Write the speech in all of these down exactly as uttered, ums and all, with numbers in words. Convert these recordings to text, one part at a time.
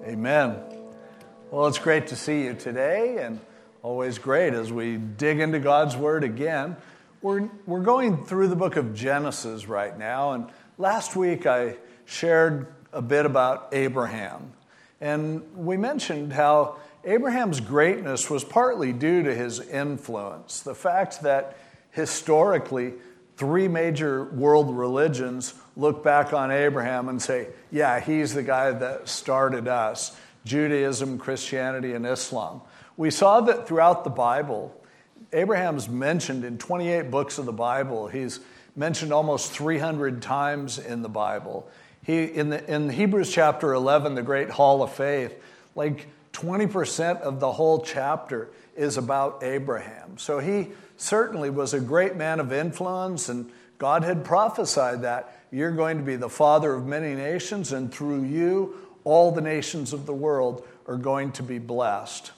Amen. Well, it's great to see you today, and always great as we dig into God's Word again. We're, we're going through the book of Genesis right now, and last week I shared a bit about Abraham. And we mentioned how Abraham's greatness was partly due to his influence. The fact that historically, three major world religions look back on Abraham and say, yeah, he's the guy that started us. Judaism, Christianity, and Islam. We saw that throughout the Bible. Abraham's mentioned in twenty-eight books of the Bible. He's mentioned almost three hundred times in the Bible. He in the in Hebrews chapter eleven, the great hall of faith, like twenty percent of the whole chapter is about Abraham. So he certainly was a great man of influence, and God had prophesied that you're going to be the father of many nations, and through you, all the nations of the world are going to be blessed.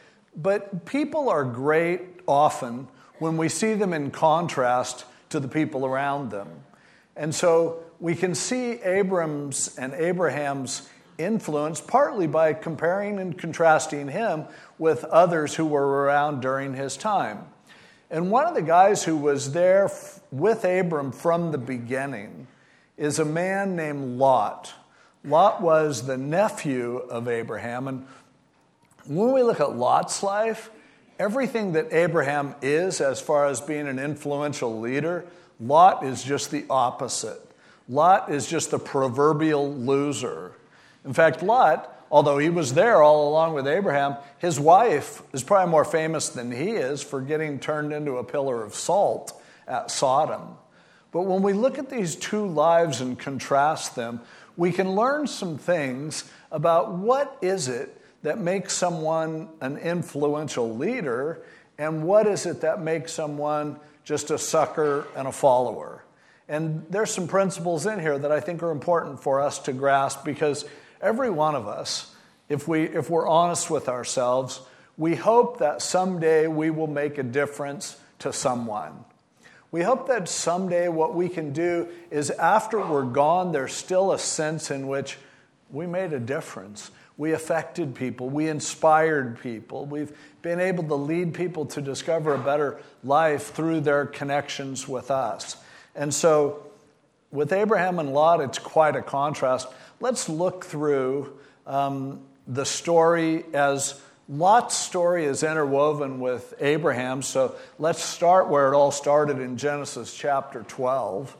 But people are great often when we see them in contrast to the people around them. And so we can see Abram's and Abraham's influence partly by comparing and contrasting him with others who were around during his time. And one of the guys who was there with Abram from the beginning is a man named Lot. Lot was the nephew of Abraham. And when we look at Lot's life, everything that Abraham is as far as being an influential leader, Lot is just the opposite. Lot is just the proverbial loser. In fact, Lot, although he was there all along with Abraham, his wife is probably more famous than he is for getting turned into a pillar of salt at Sodom. But when we look at these two lives and contrast them, we can learn some things about what is it that makes someone an influential leader, and what is it that makes someone just a sucker and a follower. And there's some principles in here that I think are important for us to grasp, because every one of us, if we if we're honest with ourselves, we hope that someday we will make a difference to someone. We hope that someday what we can do is after we're gone, there's still a sense in which we made a difference. We affected people. We inspired people. We've been able to lead people to discover a better life through their connections with us. And so with Abraham and Lot, it's quite a contrast. Let's look through um, the story as Lot's story is interwoven with Abraham. So let's start where it all started in Genesis chapter twelve.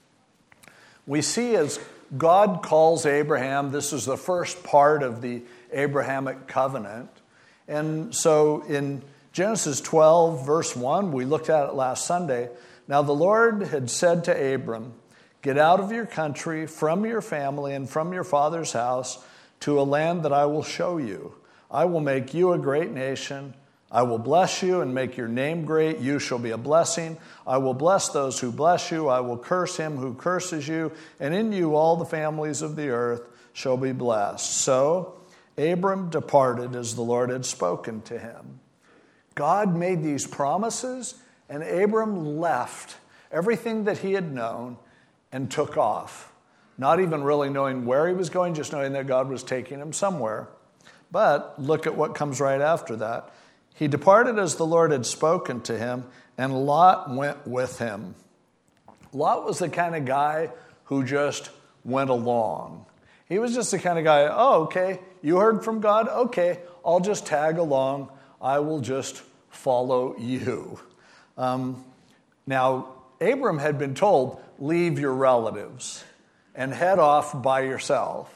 We see as God calls Abraham, this is the first part of the Abrahamic covenant. And so in Genesis twelve, verse one, we looked at it last Sunday. Now the Lord had said to Abram, get out of your country, from your family, and from your father's house, to a land that I will show you. I will make you a great nation. I will bless you and make your name great. You shall be a blessing. I will bless those who bless you. I will curse him who curses you. And in you all the families of the earth shall be blessed. So Abram departed as the Lord had spoken to him. God made these promises, and Abram left everything that he had known and took off. Not even really knowing where he was going, just knowing that God was taking him somewhere. But look at what comes right after that. He departed as the Lord had spoken to him, and Lot went with him. Lot was the kind of guy who just went along. He was just the kind of guy, oh, okay, you heard from God? Okay, I'll just tag along. I will just follow you. Um, now, Abram had been told, leave your relatives and head off by yourself.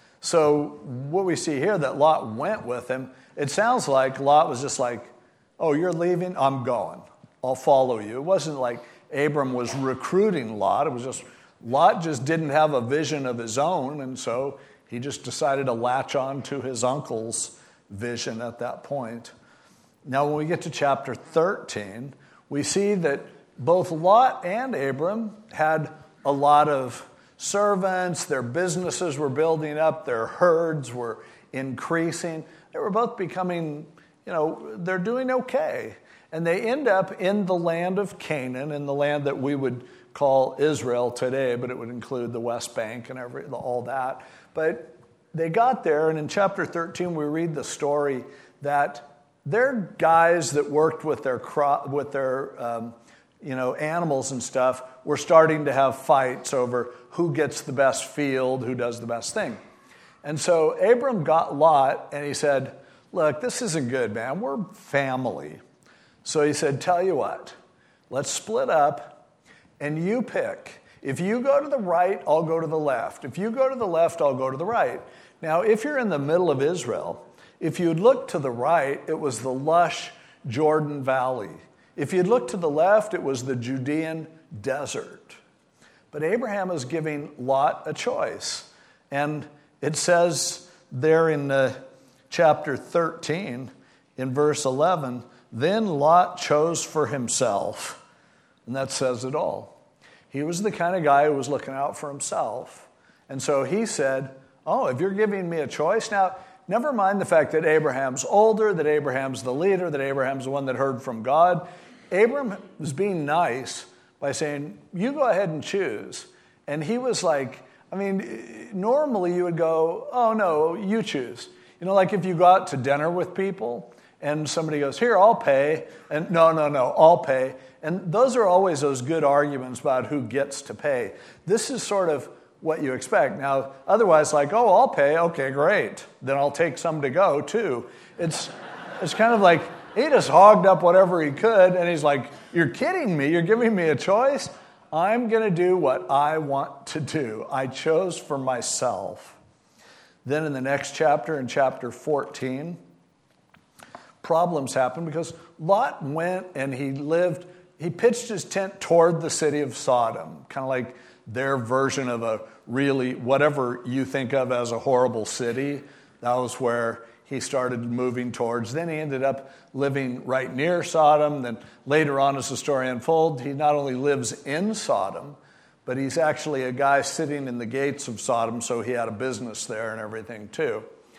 So what we see here, that Lot went with him, it sounds like Lot was just like, oh, you're leaving? I'm going. I'll follow you. It wasn't like Abram was recruiting Lot. It was just, Lot just didn't have a vision of his own, and so he just decided to latch on to his uncle's vision at that point. Now, when we get to chapter thirteen, we see that both Lot and Abram had a lot of servants, their businesses were building up, their herds were increasing. They were both becoming, you know, they're doing okay. And they end up in the land of Canaan, in the land that we would call Israel today, but it would include the West Bank and every all that. But they got there, and in chapter thirteen we read the story that their guys that worked with their crop, with their um, you know animals and stuff were starting to have fights over who gets the best field, who does the best thing. And so Abram got Lot, and he said, look, this isn't good, man. We're family. So he said, tell you what, let's split up, and you pick. If you go to the right, I'll go to the left. If you go to the left, I'll go to the right. Now, if you're in the middle of Israel, if you'd look to the right, it was the lush Jordan Valley. If you'd look to the left, it was the Judean desert. But Abraham is giving Lot a choice. And it says there in uh, chapter thirteen, in verse eleven, then Lot chose for himself. And that says it all. He was the kind of guy who was looking out for himself. And so he said, oh, if you're giving me a choice, now, never mind the fact that Abraham's older, that Abraham's the leader, that Abraham's the one that heard from God. Abraham was being nice by saying, you go ahead and choose. And he was like, I mean, normally you would go, oh, no, you choose. You know, like if you go out to dinner with people and somebody goes, here, I'll pay. And no, no, no, I'll pay. And those are always those good arguments about who gets to pay. This is sort of what you expect. Now, otherwise, like, oh, I'll pay. Okay, great. Then I'll take some to go, too. It's it's kind of like he just hogged up whatever he could, and he's like, you're kidding me? You're giving me a choice? I'm going to do what I want to do. I chose for myself. Then in the next chapter, in chapter fourteen, problems happen because Lot went and he lived, he pitched his tent toward the city of Sodom, kind of like their version of a really, whatever you think of as a horrible city. That was where he started moving towards. Then he ended up living right near Sodom. Then later on, as the story unfolds, he not only lives in Sodom, but he's actually a guy sitting in the gates of Sodom, so he had a business there and everything too.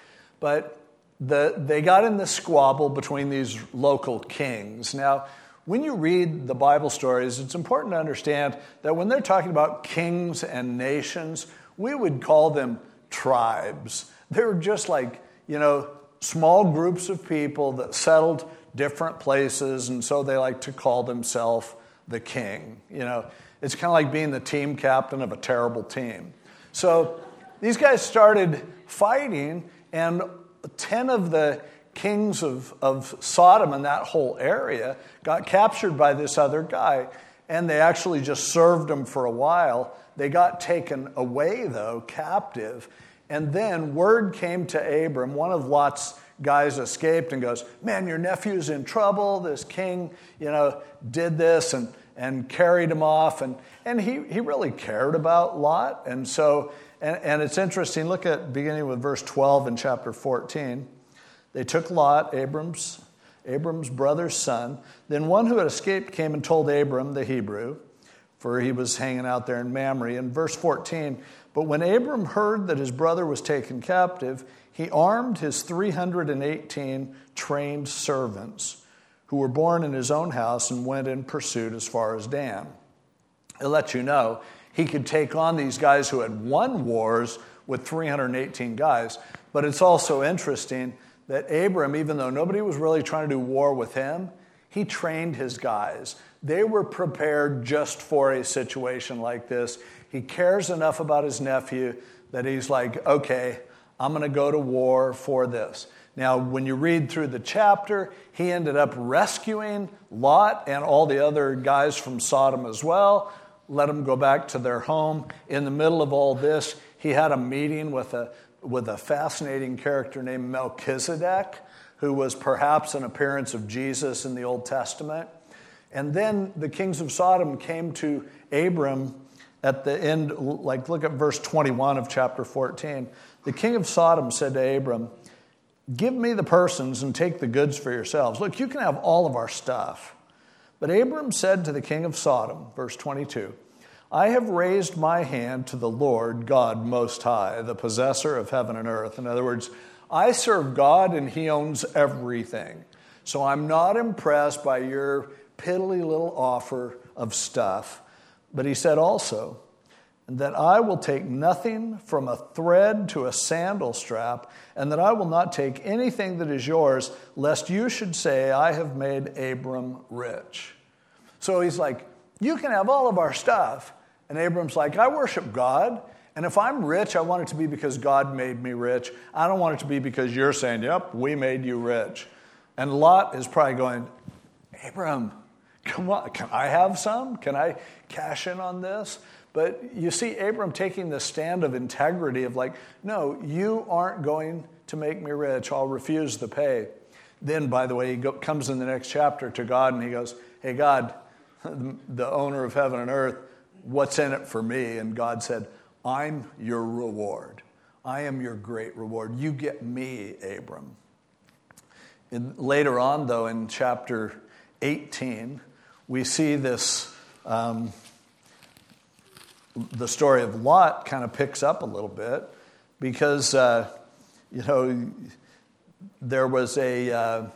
But the, they got in this squabble between these local kings. Now, when you read the Bible stories, it's important to understand that when they're talking about kings and nations, we would call them tribes. They were just like, you know, small groups of people that settled different places, and so they like to call themselves the king. You know, it's kind of like being the team captain of a terrible team. So these guys started fighting, and ten of the kings of, of Sodom and that whole area got captured by this other guy, and they actually just served him for a while. They got taken away, though, captive. And then word came to Abram. One of Lot's guys escaped and goes, man, your nephew's in trouble. This king, you know, did this and, and carried him off. And, and he, he really cared about Lot. And so, and, and it's interesting, look at beginning with verse twelve in chapter fourteen. They took Lot, Abram's, Abram's brother's son. Then one who had escaped came and told Abram, the Hebrew, for he was hanging out there in Mamre. In verse fourteen, but when Abram heard that his brother was taken captive, he armed his three hundred eighteen trained servants who were born in his own house and went in pursuit as far as Dan. It lets you know he could take on these guys who had won wars with three hundred eighteen guys. But it's also interesting that Abram, even though nobody was really trying to do war with him, he trained his guys. They were prepared just for a situation like this. He cares enough about his nephew that he's like, okay, I'm going to go to war for this. Now, when you read through the chapter, he ended up rescuing Lot and all the other guys from Sodom as well, let them go back to their home. In the middle of all this, he had a meeting with a with a fascinating character named Melchizedek, who was perhaps an appearance of Jesus in the Old Testament. And then the kings of Sodom came to Abram at the end, like look at verse twenty-one of chapter fourteen. The king of Sodom said to Abram, give me the persons and take the goods for yourselves. Look, you can have all of our stuff. But Abram said to the king of Sodom, verse twenty-two, I have raised my hand to the Lord God Most High, the possessor of heaven and earth. In other words, I serve God and he owns everything. So I'm not impressed by your piddly little offer of stuff. But he said also, and that I will take nothing from a thread to a sandal strap, and that I will not take anything that is yours, lest you should say, I have made Abram rich. So he's like, you can have all of our stuff. And Abram's like, I worship God, and if I'm rich, I want it to be because God made me rich. I don't want it to be because you're saying, yep, we made you rich. And Lot is probably going, Abram, come on, can I have some? Can I cash in on this? But you see Abram taking the stand of integrity of like, no, you aren't going to make me rich. I'll refuse the pay. Then, by the way, he go, comes in the next chapter to God and he goes, hey, God, the owner of heaven and earth, what's in it for me? And God said, I'm your reward. I am your great reward. You get me, Abram. And later on, though, in chapter eighteen, we see this... Um, the story of Lot kind of picks up a little bit because, uh, you know, there was a, uh,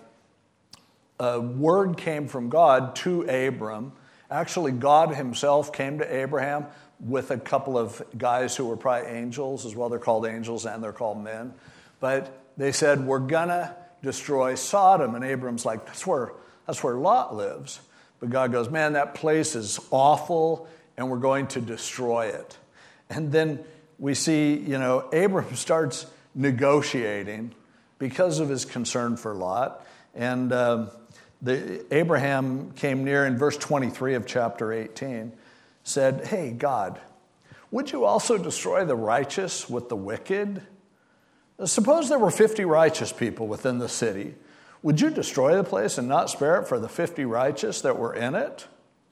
a word came from God to Abram. Actually, God himself came to Abraham with a couple of guys who were probably angels as well. They're called angels and they're called men. But they said, we're going to destroy Sodom. And Abram's like, that's where, that's where Lot lives. But God goes, man, that place is awful, and we're going to destroy it. And then we see, you know, Abram starts negotiating because of his concern for Lot. And um, the, Abraham came near in verse twenty-three of chapter eighteen, said, hey, God, would you also destroy the righteous with the wicked? Suppose there were fifty righteous people within the city. Would you destroy the place and not spare it for the fifty righteous that were in it?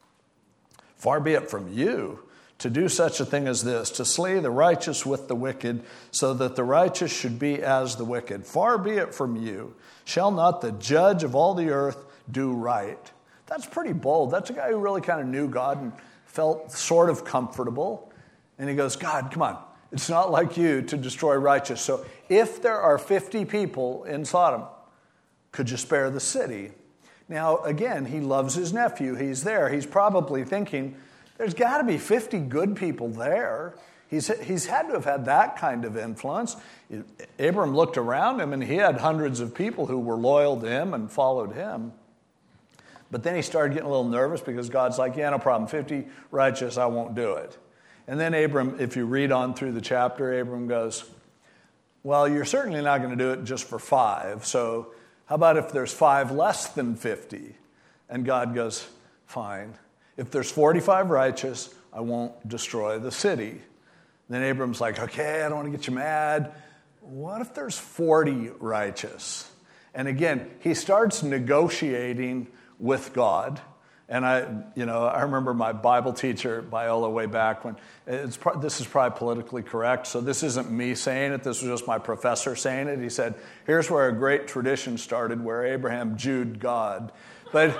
Far be it from you to do such a thing as this, to slay the righteous with the wicked, so that the righteous should be as the wicked. Far be it from you. Shall not the judge of all the earth do right? That's pretty bold. That's a guy who really kind of knew God and felt sort of comfortable. And he goes, God, come on. It's not like you to destroy righteous. So if there are fifty people in Sodom, could you spare the city? Now, again, he loves his nephew. He's there. He's probably thinking, there's got to be fifty good people there. He's, he's had to have had that kind of influence. Abram looked around him, and he had hundreds of people who were loyal to him and followed him. But then he started getting a little nervous because God's like, yeah, no problem. fifty righteous, I won't do it. And then Abram, if you read on through the chapter, Abram goes, well, you're certainly not going to do it just for five, so how about if there's five less than fifty? And God goes, fine. If there's forty-five righteous, I won't destroy the city. Then Abram's like, okay, I don't want to get you mad. What if there's forty righteous? And again, he starts negotiating with God. And I, you know, I remember my Bible teacher, Biola, way back when, it's pro- this is probably politically correct, so this isn't me saying it, this was just my professor saying it. He said, here's where a great tradition started, where Abraham Jewed God. But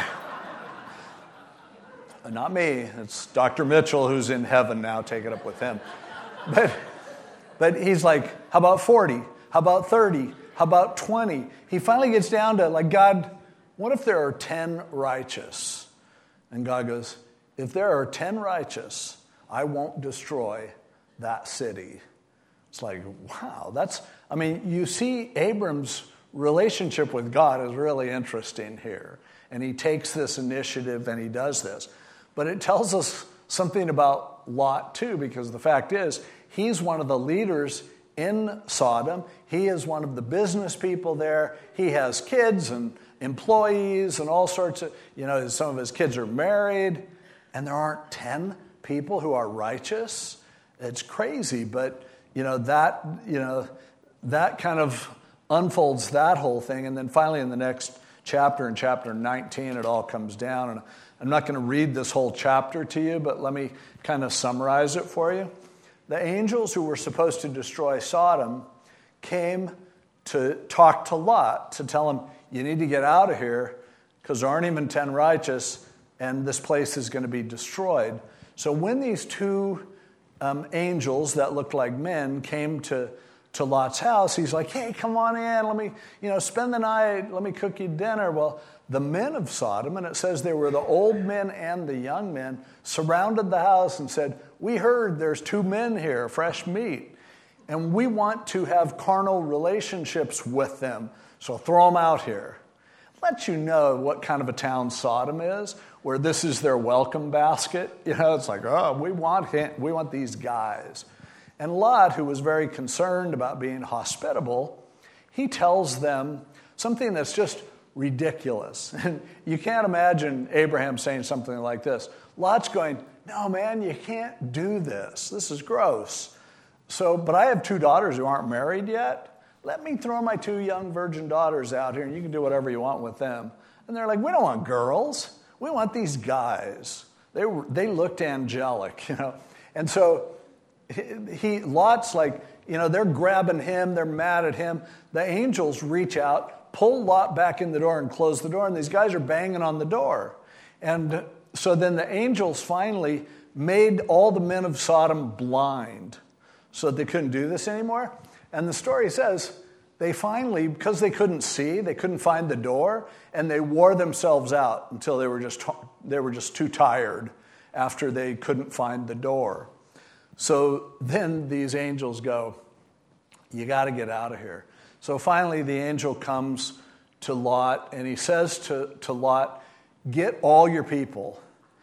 not me, it's Doctor Mitchell who's in heaven now, take it up with him. But, but he's like, how about forty? How about thirty? How about twenty? He finally gets down to like, God, what if there are ten righteous? And God goes, if there are ten righteous, I won't destroy that city. It's like, wow, that's, I mean, you see Abram's relationship with God is really interesting here. And he takes this initiative and he does this. But it tells us something about Lot too, because the fact is, he's one of the leaders in Sodom. He is one of the business people there. He has kids and employees and all sorts of, you know, some of his kids are married, and there aren't ten people who are righteous. It's crazy, but, you know, that, you know, that kind of unfolds that whole thing. And then finally in the next chapter, in chapter nineteen, it all comes down. And I'm not going to read this whole chapter to you, but let me kind of summarize it for you. The angels who were supposed to destroy Sodom came to talk to Lot, to tell him, you need to get out of here because there aren't even ten righteous and this place is going to be destroyed. So when these two um, angels that looked like men came to to Lot's house, he's like, hey, come on in, let me, you know, spend the night, let me cook you dinner. Well, the men of Sodom, and it says they were the old men and the young men, surrounded the house and said, we heard there's two men here, fresh meat, and we want to have carnal relationships with them, so throw them out here. Let you know what kind of a town Sodom is, where this is their welcome basket. You know, it's like, oh, we want him, we want these guys. And Lot, who was very concerned about being hospitable, he tells them something that's just ridiculous. And you can't imagine Abraham saying something like this. Lot's going, no, man, you can't do this. This is gross. So, but I have two daughters who aren't married yet. Let me throw my two young virgin daughters out here, and you can do whatever you want with them. And they're like, we don't want girls. We want these guys. They were, they looked angelic, you know. And so he, Lot's like, you know, they're grabbing him. They're mad at him. The angels reach out, pull Lot back in the door and close the door. And these guys are banging on the door. And so then the angels finally made all the men of Sodom blind so that they couldn't do this anymore. And the story says they finally, because they couldn't see, they couldn't find the door, and they wore themselves out until they were just they were just too tired after they couldn't find the door. So then these angels go, you got to get out of here. So finally the angel comes to Lot, and he says to, to Lot, get all your people.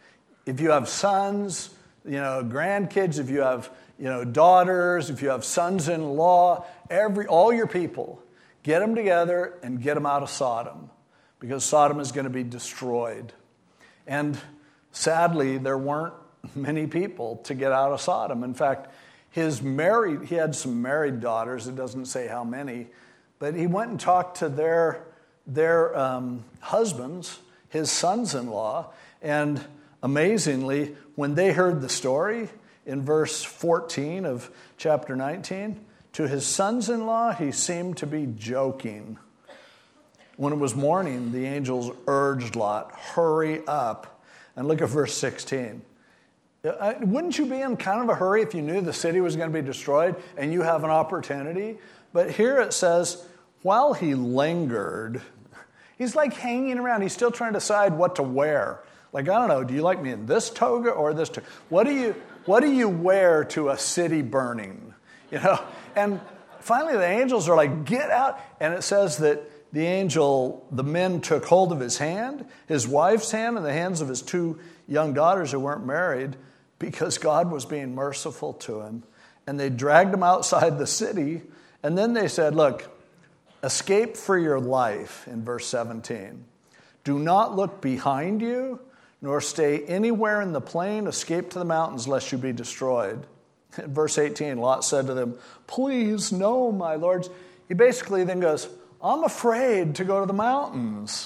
If you have sons, you know, grandkids, if you have, you know, daughters, if you have sons-in-law, every all your people, get them together and get them out of Sodom, because Sodom is going to be destroyed. And sadly, there weren't many people to get out of Sodom. In fact, his married, he had some married daughters. It doesn't say how many, but he went and talked to their their um, husbands, his sons-in-law, and amazingly, when they heard the story in verse fourteen of chapter nineteen, to his sons-in-law he seemed to be joking. When it was morning, the angels urged Lot, hurry up. And look at verse sixteen. Wouldn't you be in kind of a hurry if you knew the city was going to be destroyed and you have an opportunity? But here it says, while he lingered, he's like hanging around. He's still trying to decide what to wear. Like, I don't know, do you like me in this toga or this toga? What do you, what do you wear to a city burning? You know? And finally the angels are like, get out. And it says that the angel, the men took hold of his hand, his wife's hand, and the hands of his two young daughters who weren't married, because God was being merciful to him. And they dragged him outside the city. And then they said, look, escape for your life in verse seventeen. Do not look behind you, nor stay anywhere in the plain. Escape to the mountains, lest you be destroyed. In verse eighteen, Lot said to them, please, no, my lords. He basically then goes, I'm afraid to go to the mountains.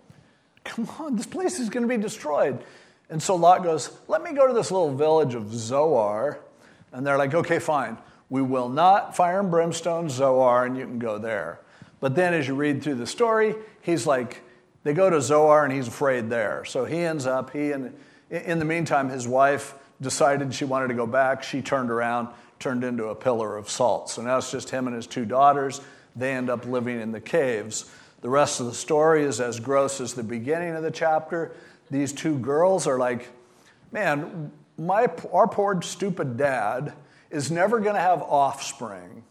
Come on, this place is going to be destroyed. And so Lot goes, let me go to this little village of Zoar. And they're like, okay, fine. We will not fire and brimstone Zoar, and you can go there. But then as you read through the story, he's like, they go to Zoar, and he's afraid there. So he ends up, he and in the meantime, his wife decided she wanted to go back. She turned around, turned into a pillar of salt. So now it's just him and his two daughters. They end up living in the caves. The rest of the story is as gross as the beginning of the chapter. These two girls are like, man, my our poor stupid dad is never going to have offspring.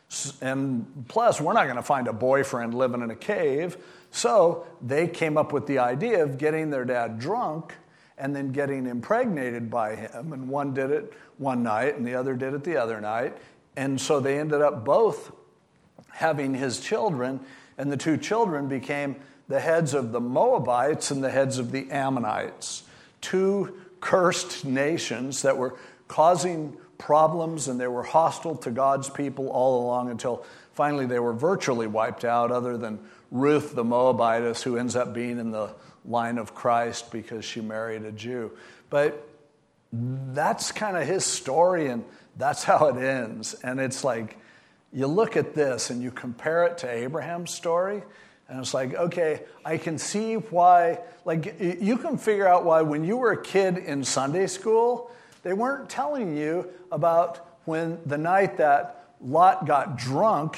And plus, we're not going to find a boyfriend living in a cave. So they came up with the idea of getting their dad drunk and then getting impregnated by him. And one did it one night and the other did it the other night. And so they ended up both having his children, and the two children became the heads of the Moabites and the heads of the Ammonites, two cursed nations that were causing problems, and they were hostile to God's people all along until finally they were virtually wiped out, other than Ruth the Moabitess, who ends up being in the line of Christ because she married a Jew. But that's kind of his story, and that's how it ends. And it's like, you look at this and you compare it to Abraham's story, and it's like, okay, I can see why, like, you can figure out why when you were a kid in Sunday school, they weren't telling you about when the night that Lot got drunk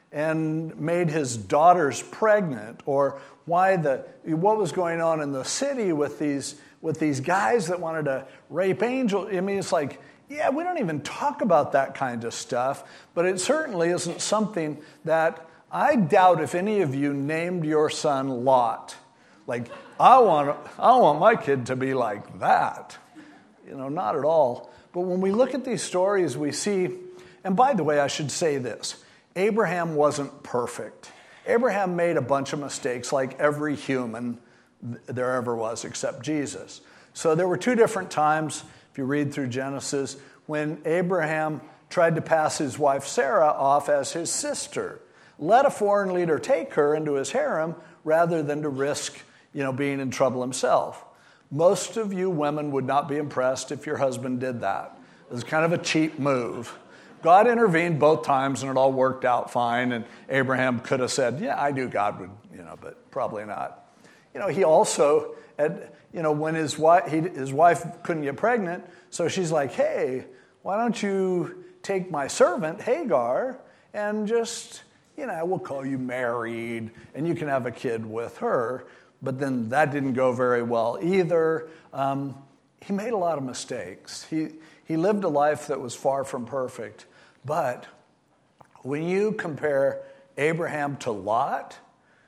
and made his daughters pregnant, or why the what was going on in the city with these with these guys that wanted to rape angels. I mean, it's like, yeah, we don't even talk about that kind of stuff, but it certainly isn't something that I doubt if any of you named your son Lot. Like, I want I want my kid to be like that. You know, not at all. But when we look at these stories, we see, and by the way, I should say this, Abraham wasn't perfect. Abraham made a bunch of mistakes like every human there ever was except Jesus. So there were two different times, if you read through Genesis, when Abraham tried to pass his wife Sarah off as his sister. Let a foreign leader take her into his harem rather than to risk, you know, being in trouble himself. Most of you women would not be impressed if your husband did that. It was kind of a cheap move. God intervened both times and it all worked out fine. And Abraham could have said, yeah, I knew God would, you know, but probably not. You know, he also, had, you know, when his wife, he, his wife couldn't get pregnant, so she's like, hey, why don't you take my servant, Hagar, and just, you know, we'll call you married, and you can have a kid with her. But then that didn't go very well either. Um, he made a lot of mistakes. He he lived a life that was far from perfect. But when you compare Abraham to Lot,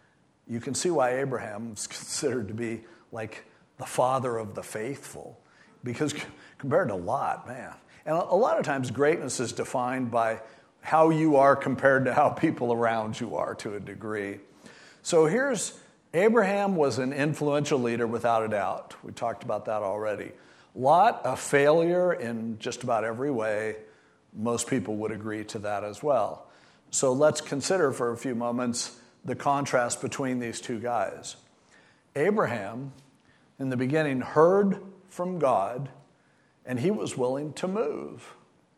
you can see why Abraham is considered to be like the father of the faithful. Because compared to Lot, man. And a lot of times greatness is defined by how you are compared to how people around you are to a degree. So here's Abraham was an influential leader without a doubt. We talked about that already. Lot, a failure in just about every way. Most people would agree to that as well. So let's consider for a few moments the contrast between these two guys. Abraham, in the beginning, heard from God, and he was willing to move.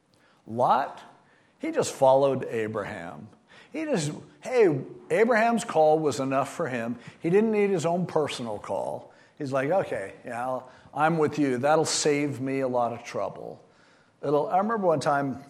Lot, he just followed Abraham. He just, hey, Abraham's call was enough for him. He didn't need his own personal call. He's like, okay, yeah, I'll, I'm with you. That'll save me a lot of trouble. It'll, I remember one time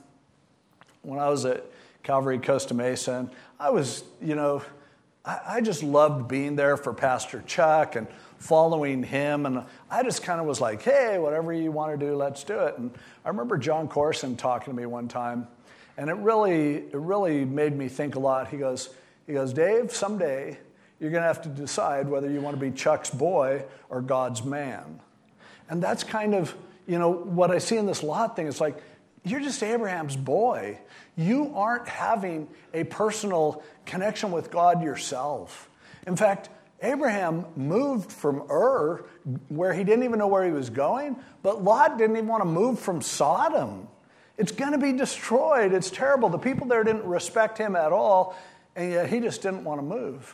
when I was at Calvary Costa Mesa, and I was, you know, I, I just loved being there for Pastor Chuck and following him. And I just kind of was like, hey, whatever you want to do, let's do it. And I remember John Corson talking to me one time. And it really, it really made me think a lot. He goes, he goes, Dave, someday you're going to have to decide whether you want to be Chuck's boy or God's man. And that's kind of, you know, what I see in this Lot thing. It's like, you're just Abraham's boy. You aren't having a personal connection with God yourself. In fact, Abraham moved from Ur, where he didn't even know where he was going, but Lot didn't even want to move from Sodom. It's going to be destroyed. It's terrible. The people there didn't respect him at all, and yet he just didn't want to move.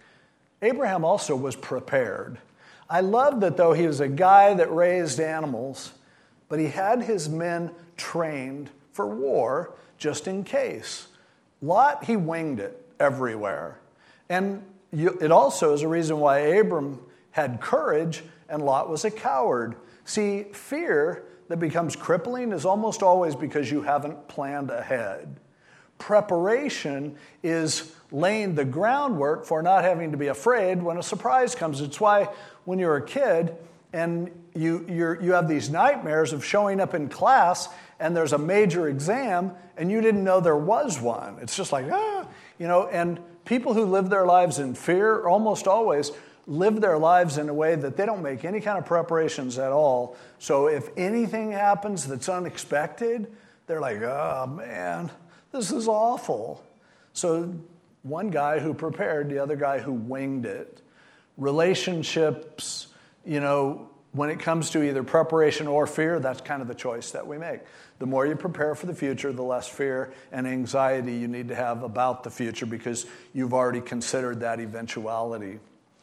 Abraham also was prepared. I love that, though, he was a guy that raised animals, but he had his men trained for war just in case. Lot, he winged it everywhere. And you, it also is a reason why Abram had courage and Lot was a coward. See, fear that becomes crippling is almost always because you haven't planned ahead. Preparation is laying the groundwork for not having to be afraid when a surprise comes. It's why when you're a kid and you you're, you have these nightmares of showing up in class and there's a major exam and you didn't know there was one. It's just like, ah, you know, and people who live their lives in fear almost always live their lives in a way that they don't make any kind of preparations at all. So if anything happens that's unexpected, they're like, oh, man, this is awful. So one guy who prepared, the other guy who winged it. Relationships, you know, when it comes to either preparation or fear, that's kind of the choice that we make. The more you prepare for the future, the less fear and anxiety you need to have about the future because you've already considered that eventuality.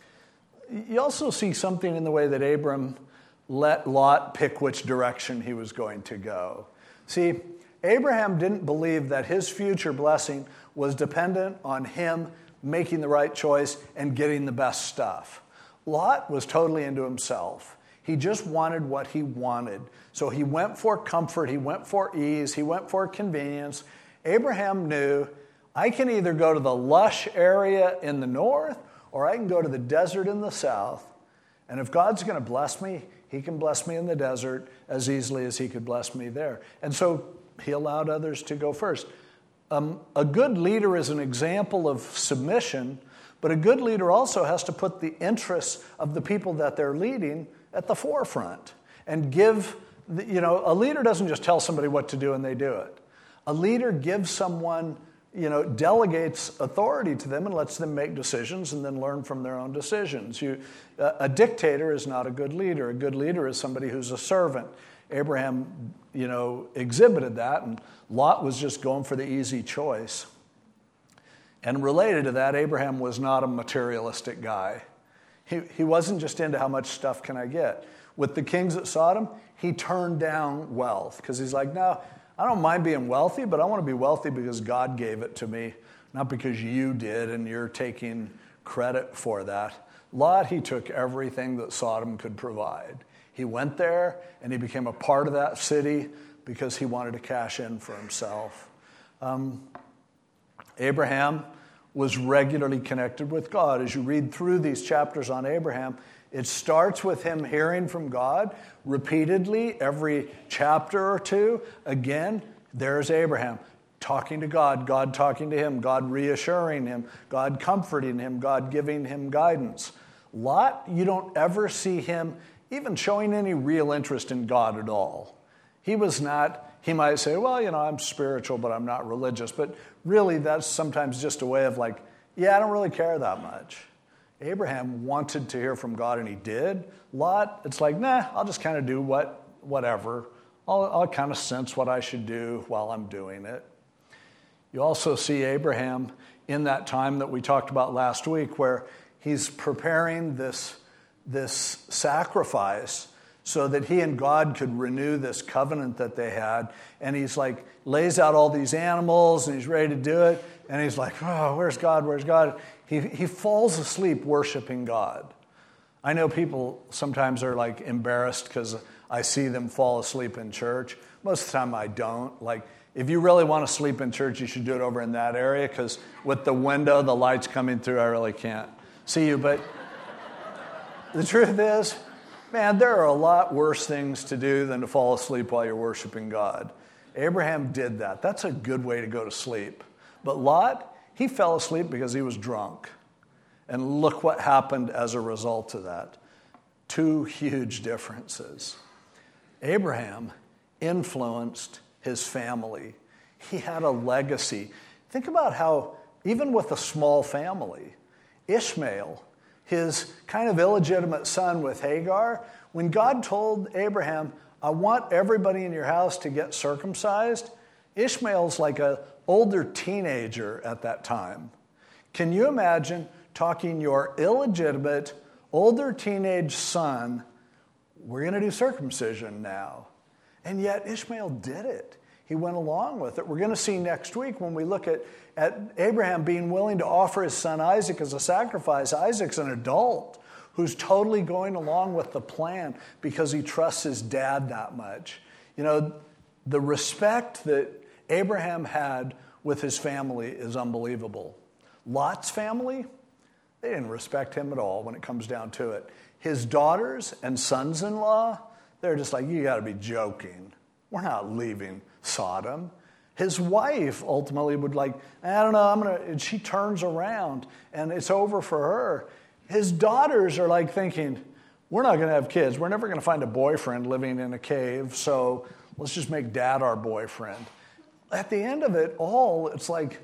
You also see something in the way that Abram let Lot pick which direction he was going to go. See, Abraham didn't believe that his future blessing was dependent on him making the right choice and getting the best stuff. Lot was totally into himself. He just wanted what he wanted. So he went for comfort, he went for ease, he went for convenience, Abraham knew, I can either go to the lush area in the north or I can go to the desert in the south. And if God's going to bless me, he can bless me in the desert as easily as he could bless me there. And so he allowed others to go first. Um, a good leader is an example of submission, but a good leader also has to put the interests of the people that they're leading at the forefront and give, the, you know, a leader doesn't just tell somebody what to do and they do it. A leader gives someone, you know, delegates authority to them and lets them make decisions and then learn from their own decisions. You, uh, a dictator is not a good leader. A good leader is somebody who's a servant. Abraham, you know, exhibited that, and Lot was just going for the easy choice. And related to that, Abraham was not a materialistic guy. He, he wasn't just into how much stuff can I get. With the kings at Sodom, he turned down wealth because he's like, no, I don't mind being wealthy, but I want to be wealthy because God gave it to me, not because you did and you're taking credit for that. Lot, he took everything that Sodom could provide. He went there and he became a part of that city because he wanted to cash in for himself. Um, Abraham was regularly connected with God. As you read through these chapters on Abraham, it starts with him hearing from God repeatedly every chapter or two. Again, there's Abraham talking to God, God talking to him, God reassuring him, God comforting him, God giving him guidance. Lot, you don't ever see him even showing any real interest in God at all. He was not, he might say, well, you know, I'm spiritual, but I'm not religious. But really, that's sometimes just a way of like, yeah, I don't really care that much. Abraham wanted to hear from God, and he did. Lot, it's like, nah, I'll just kind of do what, whatever. I'll, I'll kind of sense what I should do while I'm doing it. You also see Abraham in that time that we talked about last week where he's preparing this, this sacrifice so that he and God could renew this covenant that they had. And he's like, lays out all these animals, and he's ready to do it. And he's like, oh, where's God, where's God? He, he falls asleep worshiping God. I know people sometimes are like embarrassed because I see them fall asleep in church. Most of the time I don't. Like, if you really want to sleep in church, you should do it over in that area because with the window, the lights coming through, I really can't see you. But the truth is, man, there are a lot worse things to do than to fall asleep while you're worshiping God. Abraham did that. That's a good way to go to sleep. But Lot, he fell asleep because he was drunk. And look what happened as a result of that. Two huge differences. Abraham influenced his family. He had a legacy. Think about how, even with a small family, Ishmael, his kind of illegitimate son with Hagar, when God told Abraham, I want everybody in your house to get circumcised, Ishmael's like an older teenager at that time. Can you imagine talking your illegitimate, older teenage son, we're going to do circumcision now? And yet Ishmael did it. He went along with it. We're going to see next week when we look at, at Abraham being willing to offer his son Isaac as a sacrifice. Isaac's an adult who's totally going along with the plan because he trusts his dad that much. You know, the respect that Abraham had with his family is unbelievable. Lot's family, they didn't respect him at all when it comes down to it. His daughters and sons-in-law, they're just like, you got to be joking. We're not leaving Sodom. His wife ultimately would like, I don't know, I'm gonna, and she turns around and it's over for her. His daughters are like thinking, we're not going to have kids. We're never going to find a boyfriend living in a cave, so let's just make dad our boyfriend. At the end of it all, it's like,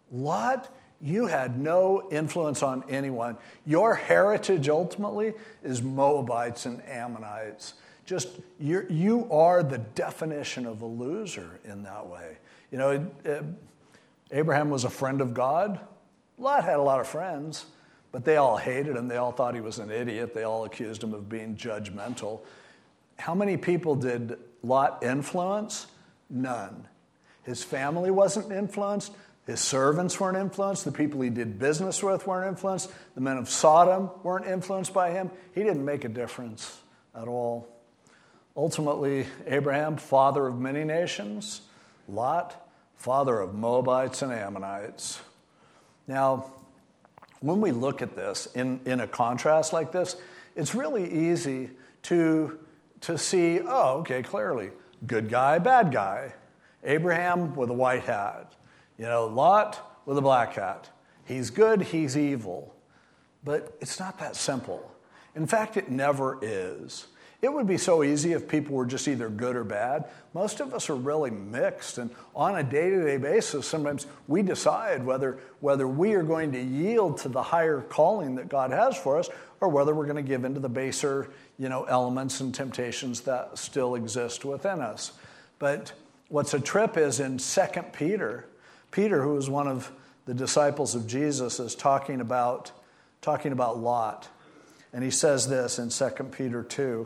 Lot, you had no influence on anyone. Your heritage ultimately is Moabites and Ammonites. Just, you're, you are the definition of a loser in that way. You know, it, it, Abraham was a friend of God. Lot had a lot of friends, but they all hated him. They all thought he was an idiot. They all accused him of being judgmental. How many people did Lot influence? None. His family wasn't influenced. His servants weren't influenced. The people he did business with weren't influenced. The men of Sodom weren't influenced by him. He didn't make a difference at all. Ultimately, Abraham, father of many nations. Lot, father of Moabites and Ammonites. Now, when we look at this in, in a contrast like this, it's really easy to, to see, oh, okay, clearly, good guy, bad guy. Abraham with a white hat. You know, Lot with a black hat. He's good, he's evil. But it's not that simple. In fact, it never is. It would be so easy if people were just either good or bad. Most of us are really mixed, and on a day-to-day basis, sometimes we decide whether, whether we are going to yield to the higher calling that God has for us, or whether we're going to give into the baser, you know, elements and temptations that still exist within us. But what's a trip is in Second Peter, Peter, who was one of the disciples of Jesus, is talking about, talking about Lot. And he says this in Second Peter two.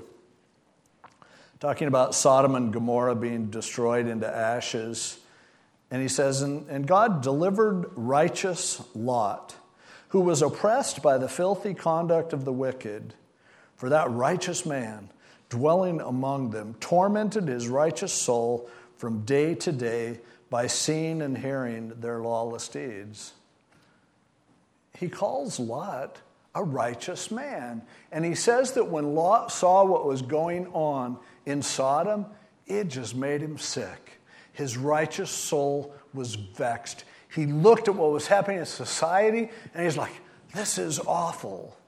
Talking about Sodom and Gomorrah being destroyed into ashes. And he says, and, and God delivered righteous Lot, who was oppressed by the filthy conduct of the wicked. For that righteous man, dwelling among them, tormented his righteous soul from day to day by seeing and hearing their lawless deeds. He calls Lot a righteous man. And he says that when Lot saw what was going on in Sodom, it just made him sick. His righteous soul was vexed. He looked at what was happening in society, and he's like, this is awful.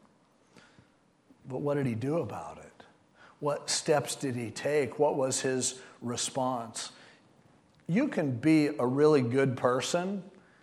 But what did he do about it? What steps did he take? What was his response? You can be a really good person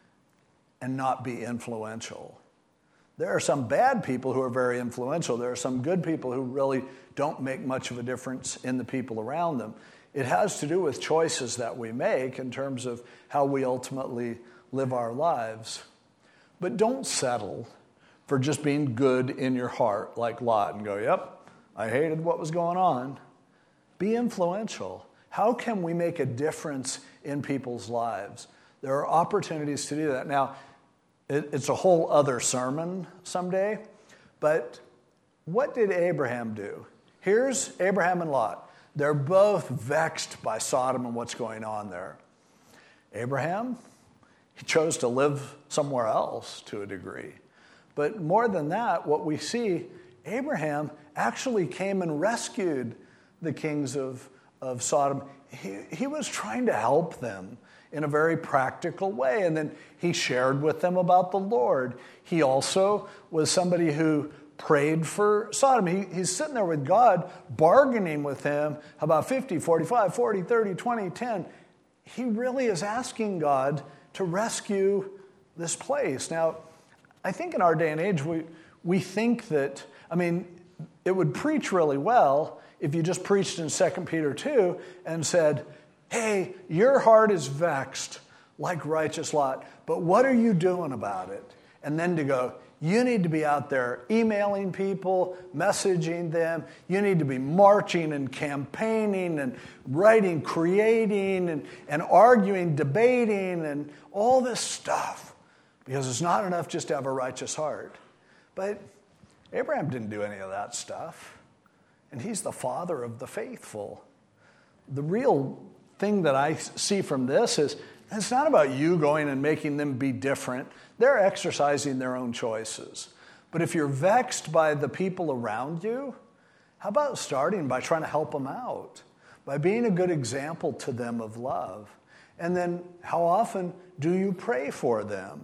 and not be influential. There are some bad people who are very influential. There are some good people who really don't make much of a difference in the people around them. It has to do with choices that we make in terms of how we ultimately live our lives. But don't settle for just being good in your heart like Lot and go, yep, I hated what was going on. Be influential. How can we make a difference in people's lives? There are opportunities to do that. Now, it's a whole other sermon someday, but what did Abraham do? Here's Abraham and Lot. They're both vexed by Sodom and what's going on there. Abraham, he chose to live somewhere else to a degree. But more than that, what we see, Abraham actually came and rescued the kings of, of Sodom. He, he was trying to help them in a very practical way. And then he shared with them about the Lord. He also was somebody who prayed for Sodom. He, he's sitting there with God, bargaining with him about fifty, forty-five, forty, thirty, twenty, ten. He really is asking God to rescue this place. Now, I think in our day and age, we, we think that, I mean, it would preach really well if you just preached in Second Peter two and said, hey, your heart is vexed like righteous Lot, but what are you doing about it? And then to go, you need to be out there emailing people, messaging them. You need to be marching and campaigning and writing, creating and, and arguing, debating and all this stuff. Because it's not enough just to have a righteous heart. But Abraham didn't do any of that stuff. And he's the father of the faithful. The real thing that I see from this is it's not about you going and making them be different. They're exercising their own choices. But if you're vexed by the people around you, how about starting by trying to help them out? By being a good example to them of love. And then how often do you pray for them?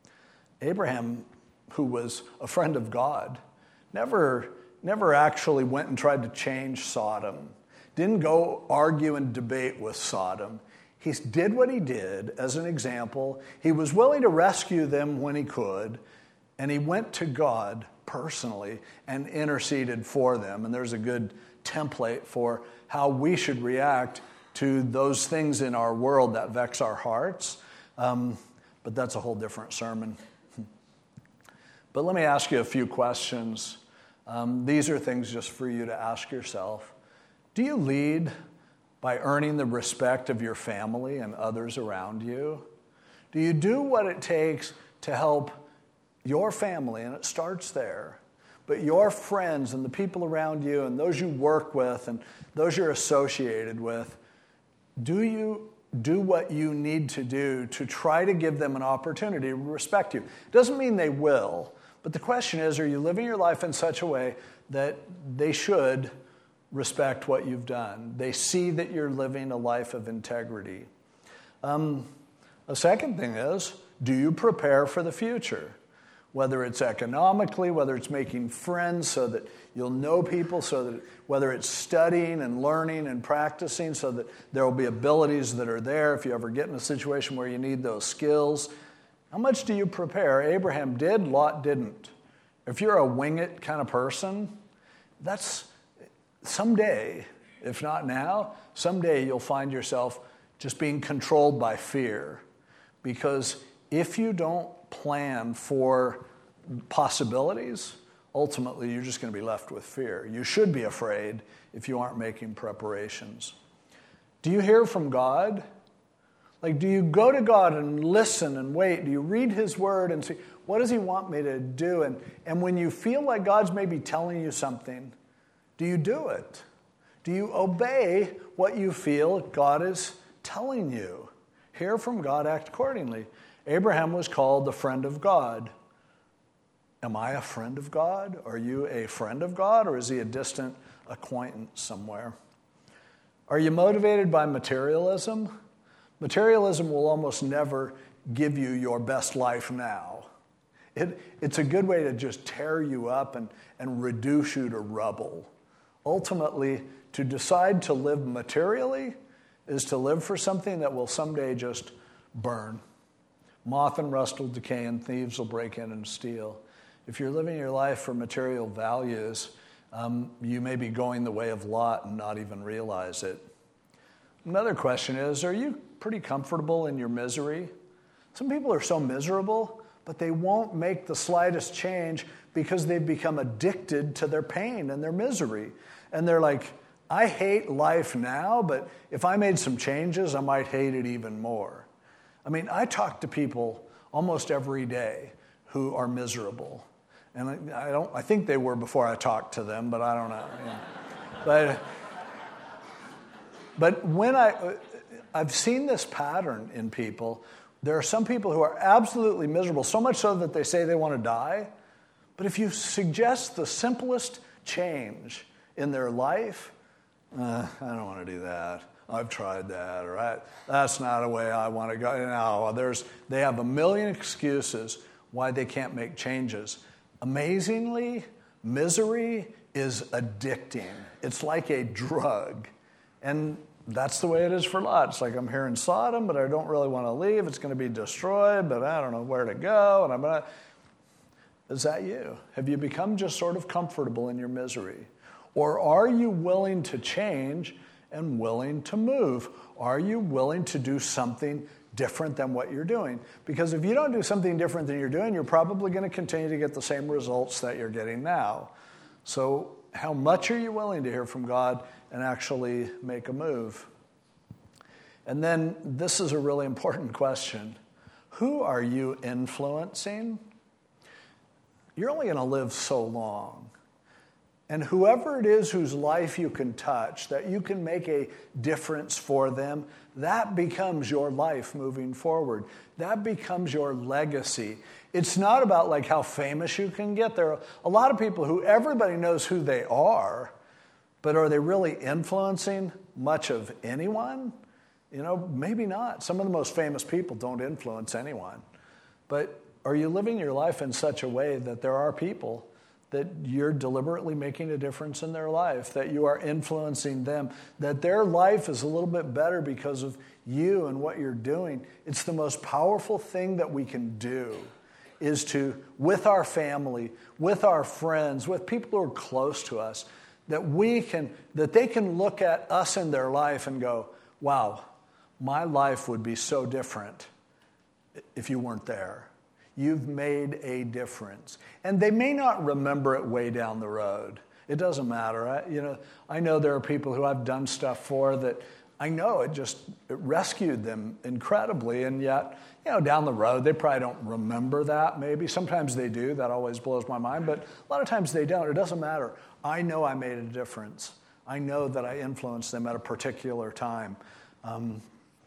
Abraham, who was a friend of God, never, never actually went and tried to change Sodom. Didn't go argue and debate with Sodom. He did what he did as an example. He was willing to rescue them when he could, and he went to God personally and interceded for them. And there's a good template for how we should react to those things in our world that vex our hearts. Um, but that's a whole different sermon. But let me ask you a few questions. Um, these are things just for you to ask yourself. Do you lead by earning the respect of your family and others around you? Do you do what it takes to help your family, and it starts there, but your friends and the people around you and those you work with and those you're associated with, do you do what you need to do to try to give them an opportunity to respect you. Doesn't mean they will, but the question is, are you living your life in such a way that they should respect what you've done? They see that you're living a life of integrity. Um, a second thing is, do you prepare for the future? Whether it's economically, whether it's making friends so that you'll know people, so that whether it's studying and learning and practicing so that there will be abilities that are there if you ever get in a situation where you need those skills. How much do you prepare? Abraham did, Lot didn't. If you're a wing it kind of person, that's someday, if not now, someday you'll find yourself just being controlled by fear. Because if you don't plan for possibilities, ultimately you're just going to be left with fear. You should be afraid if you aren't making preparations. Do you hear from God? Like, do you go to God and listen and wait? Do you read His Word and see, what does He want me to do? And, and when you feel like God's maybe telling you something, do you do it? Do you obey what you feel God is telling you? Hear from God, act accordingly. Abraham was called the friend of God. Am I a friend of God? Are you a friend of God? Or is He a distant acquaintance somewhere? Are you motivated by materialism? Materialism will almost never give you your best life now. It, it's a good way to just tear you up and, and reduce you to rubble. Ultimately, to decide to live materially is to live for something that will someday just burn. Moth and rust will decay and thieves will break in and steal. If you're living your life for material values, um, you may be going the way of Lot and not even realize it. Another question is, are you pretty comfortable in your misery? Some people are so miserable, but they won't make the slightest change because they've become addicted to their pain and their misery. And they're like, I hate life now, but if I made some changes, I might hate it even more. I mean, I talk to people almost every day who are miserable. And I don't. I think they were before I talked to them, but I don't know. You know. But, but when I, I've seen this pattern in people. There are some people who are absolutely miserable, so much so that they say they want to die. But if you suggest the simplest change in their life, uh, I don't want to do that. I've tried that, or I, that's not a way I want to go. No, there's, they have a million excuses why they can't make changes. Amazingly, misery is addicting. It's like a drug. And that's the way it is for Lot. It's like, I'm here in Sodom, but I don't really want to leave. It's going to be destroyed, but I don't know where to go. And I'm gonna... Is that you? Have you become just sort of comfortable in your misery? Or are you willing to change and willing to move? Are you willing to do something different than what you're doing? Because if you don't do something different than you're doing, you're probably going to continue to get the same results that you're getting now. So how much are you willing to hear from God and actually make a move? And then this is a really important question. Who are you influencing? You're only going to live so long. And whoever it is whose life you can touch, that you can make a difference for them, that becomes your life moving forward. That becomes your legacy. It's not about like how famous you can get. There are a lot of people who everybody knows who they are, but are they really influencing much of anyone? You know, maybe not. Some of the most famous people don't influence anyone. But are you living your life in such a way that there are people that you're deliberately making a difference in their life, that you are influencing them, that their life is a little bit better because of you and what you're doing? It's the most powerful thing that we can do, is to, with our family, with our friends, with people who are close to us, that we can, that they can look at us in their life and go, wow, my life would be so different if you weren't there. You've made a difference. And they may not remember it way down the road. It doesn't matter. I, you know, I know there are people who I've done stuff for that I know it just it rescued them incredibly. And yet, you know, down the road, they probably don't remember that maybe. Sometimes they do. That always blows my mind. But a lot of times they don't. It doesn't matter. I know I made a difference. I know that I influenced them at a particular time. Um,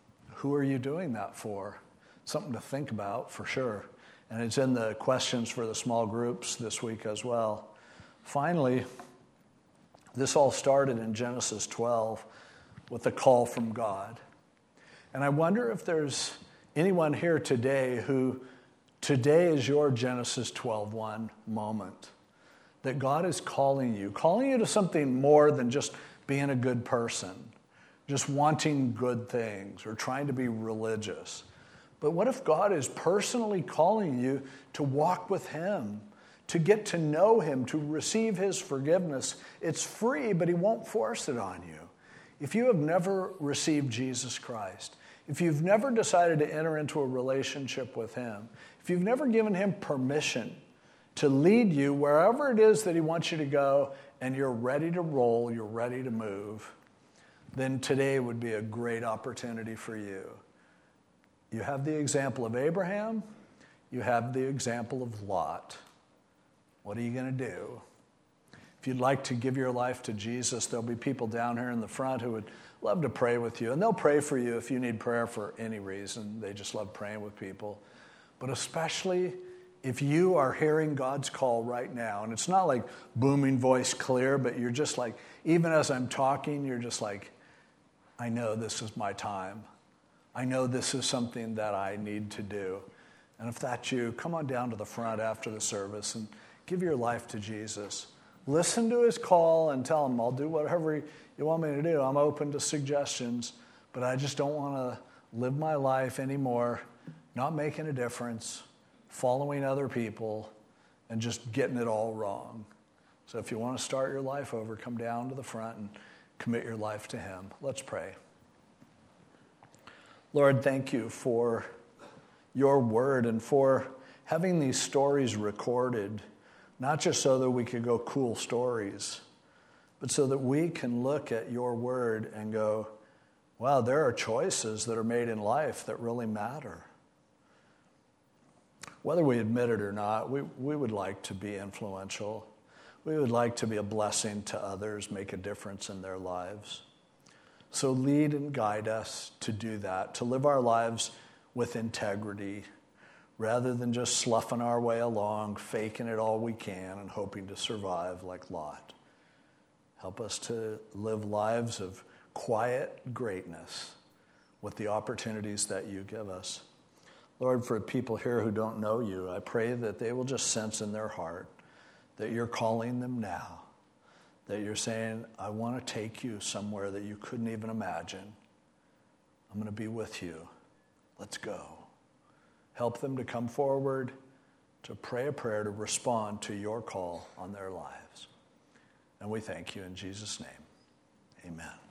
Who are you doing that for? Something to think about for sure. And it's in the questions for the small groups this week as well. Finally, this all started in Genesis twelve with a call from God. And I wonder if there's anyone here today who today is your Genesis twelve one moment. That God is calling you, calling you to something more than just being a good person, just wanting good things or trying to be religious. But what if God is personally calling you to walk with Him, to get to know Him, to receive His forgiveness? It's free, but He won't force it on you. If you have never received Jesus Christ, if you've never decided to enter into a relationship with Him, if you've never given Him permission to lead you wherever it is that He wants you to go, and you're ready to roll, you're ready to move, then today would be a great opportunity for you. You have the example of Abraham. You have the example of Lot. What are you going to do? If you'd like to give your life to Jesus, there'll be people down here in the front who would love to pray with you. And they'll pray for you if you need prayer for any reason. They just love praying with people. But especially if you are hearing God's call right now, and it's not like booming voice clear, but you're just like, even as I'm talking, you're just like, I know this is my time. I know this is something that I need to do. And if that's you, come on down to the front after the service and give your life to Jesus. Listen to His call and tell Him, I'll do whatever you want me to do. I'm open to suggestions, but I just don't want to live my life anymore, not making a difference, following other people, and just getting it all wrong. So if you want to start your life over, come down to the front and commit your life to Him. Let's pray. Lord, thank you for your word and for having these stories recorded, not just so that we could go cool stories, but so that we can look at your word and go, wow, there are choices that are made in life that really matter. Whether we admit it or not, we, we would like to be influential. We would like to be a blessing to others, make a difference in their lives. So lead and guide us to do that, to live our lives with integrity, rather than just sloughing our way along, faking it all we can, and hoping to survive like Lot. Help us to live lives of quiet greatness with the opportunities that you give us. Lord, for people here who don't know you, I pray that they will just sense in their heart that you're calling them now. That you're saying, I want to take you somewhere that you couldn't even imagine. I'm going to be with you. Let's go. Help them to come forward, to pray a prayer, to respond to your call on their lives. And we thank you in Jesus' name. Amen.